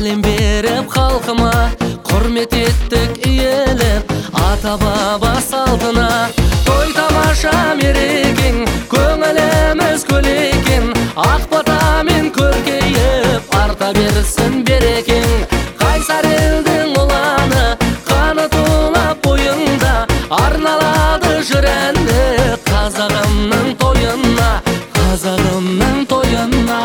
сәлем беріп халқыма, құрмет еттік иелеп ата баба салтына. Той тамаша мерекең, көңіліміз көлекең, ақ батамен көркейіп арта берсін берекең. Қайсар елдің ұланы, қаны тулап бойында, арналады жүрәнді қазағымның тойына, қазағымның тойына.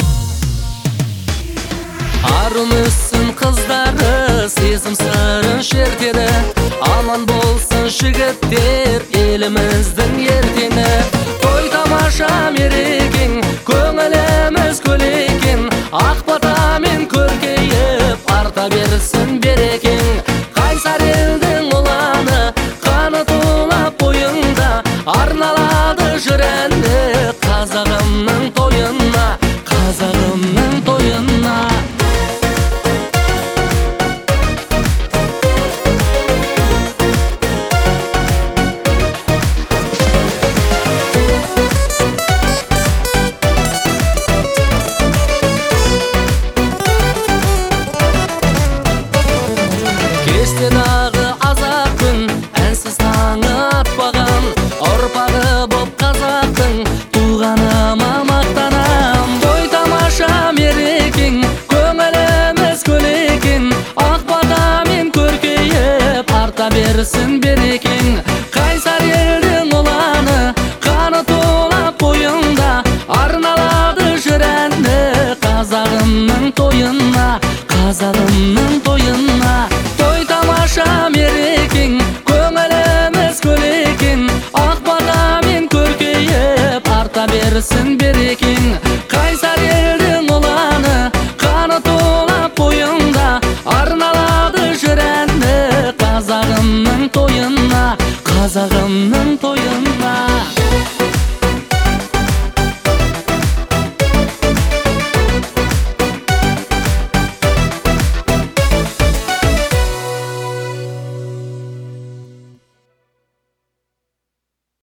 Арым өссін қыздары, сезім сырын шертеді, аман болсын жігіттер, еліміздің ертеңі. Той тамаша мерекең, көңіліміз көлекең, ақ батамен көркейіп арта берсін берекең. Қайсар елдің ұланы, қаны тулап бойында, арналады жүрәнді қазағымның тойына, қазағымның тойына. Кештедағы азақ күн, әнсіз таңы атпаған, ұрпағы боп қазақтың, туғаныма мақтанам. Той тамаша мерекең, көңіліміз көлекең, ақ батамен көркейіп арта берсін берекең. Қайсар елдің ұланы, қаны тулап бойында, арналады жүрәнді қазағымның тойына, қазағымның тойына. Той тамаша мерекең, көңіліміз көлекең, ақ батамен көркейіп арта берсін берекең.